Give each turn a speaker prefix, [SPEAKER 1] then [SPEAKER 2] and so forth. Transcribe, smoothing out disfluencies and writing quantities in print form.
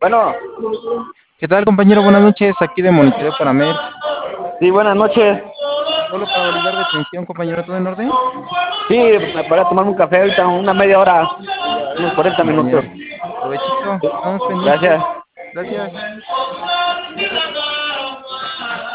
[SPEAKER 1] Bueno,
[SPEAKER 2] ¿Qué tal, compañero? Buenas noches. Aquí de Monitoreo para Mer.
[SPEAKER 1] sí, buenas noches.
[SPEAKER 2] Solo para validar detención, compañero, ¿todo en orden?
[SPEAKER 1] Sí, para tomar un café ahorita, una media hora, unos 40 minutos.
[SPEAKER 2] Compañero, provechito. Estamos
[SPEAKER 1] Gracias.
[SPEAKER 2] pendientes. Gracias.